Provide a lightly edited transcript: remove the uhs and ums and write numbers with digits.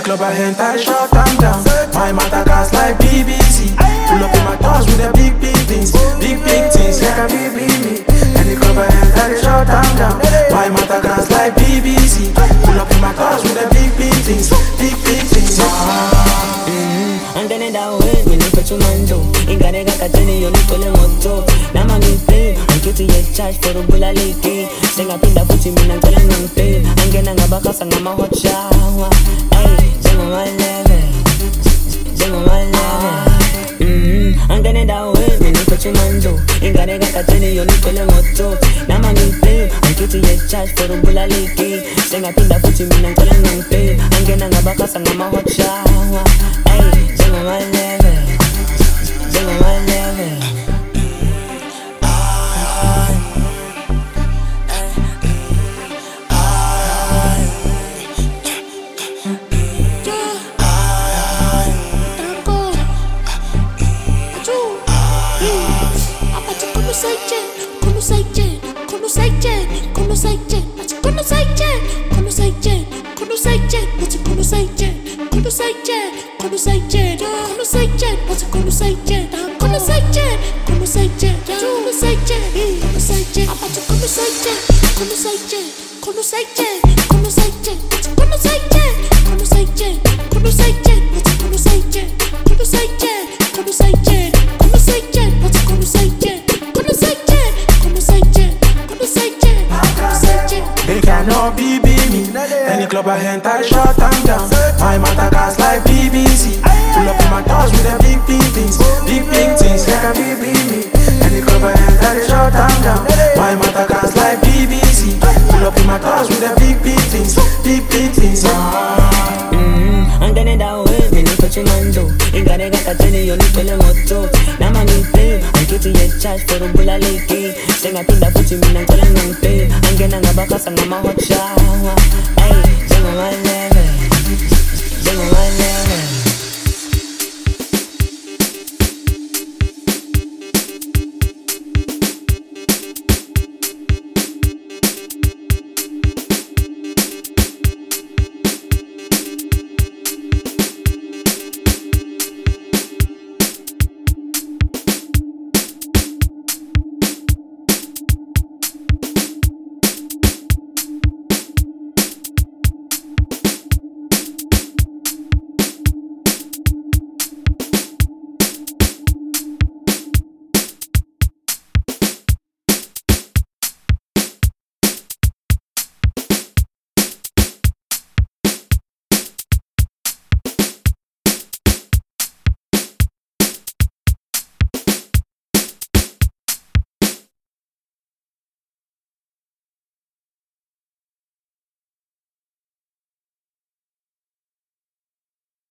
club I enter, shut them down. My matter cast like BBC. Pull up in my toes with the big things. Big things, like a BB. Any club I enter, they shut them down. My matter cast like BBC. Pull up in my toes with the big things. Big things. Antenna da way, me look at you mando. Ingare ga kateni yo niko le moto. Na mami play, ankiti ye charge for the bula lady. Sing up in the footy, me nang kala nang play. Angena nga baka sa nga ma hot shower. Ay, jengo maleve, jengo maleve. Antenna da way, me look at you mando. Ingare ga kateni yo niko le moto. Na mami play, ankiti ye charge for the bula lady. Sing up in the footy, me nang kala nang play. Angena nga baka sa nga ma hot shower. Ay, jengo maleve, jengo maleve. They cannot be me. Any club I enter, shut them down. My matter cast like BBC. Pull up in my toes with the big things. Big things, like a BB. Any club I enter, they shut them down. My matter cast like BBC. Pull up in my toes with the big things. Big things. Angane da way, me look at you mando. Ingare ga kateni yo niko le moto. Na mami play, ankiti ye charge for the bula lady. Sing up in the footy, me nang kala nang play. Angena nga baka sa nga ma hot shower.